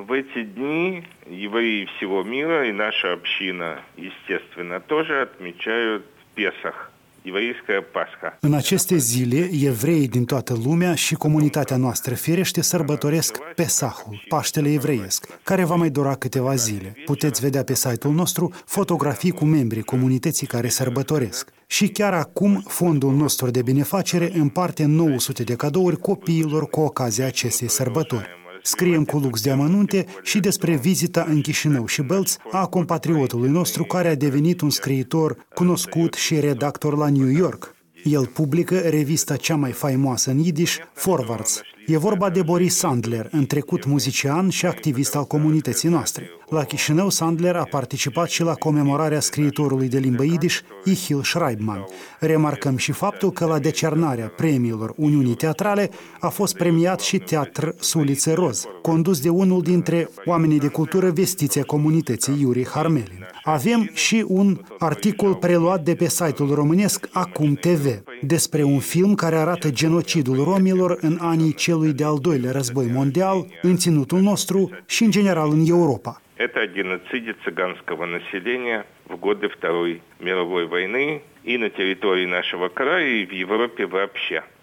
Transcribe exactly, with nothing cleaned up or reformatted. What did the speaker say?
В эти дни евреи всего мира и наша община, естественно, тоже отмечают Песах, еврейская Пасха. În aceste zile, evreii din toată lumea și comunitatea noastră firește sărbătoresc Pesahul, Paștele evreiesc, care va mai dura câteva zile. Puteți vedea pe site-ul nostru fotografii cu membrii comunității care sărbătoresc. Și chiar acum, fondul nostru de binefacere împarte nouă sute de cadouri copiilor cu ocazia acestei sărbători. Scriem cu lux de amănunte și despre vizita în Chișinău și Bălți a compatriotului nostru care a devenit un scriitor cunoscut și redactor la New York. El publică revista cea mai faimoasă în Yiddish, Forwards. E vorba de Boris Sandler, în trecut muzician și activist al comunității noastre. La Chișinău, Sandler a participat și la comemorarea scriitorului de limbă Yiddish, Ihil Schreibman. Remarcăm și faptul că la decernarea premiilor Uniunii Teatrale a fost premiat și Teatr Sulițe Roz, condus de unul dintre oamenii de cultură vestiți ai comunității, Iuri Harmelin. Avem și un articol preluat de pe site-ul românesc Acum T V despre un film care arată genocidul romilor în anii celui de-al doilea război mondial, în ținutul nostru și în general în Europa. Это о геноциде цыганского населения в годы Второй мировой войны и на территории нашего края, и в Европе вообще.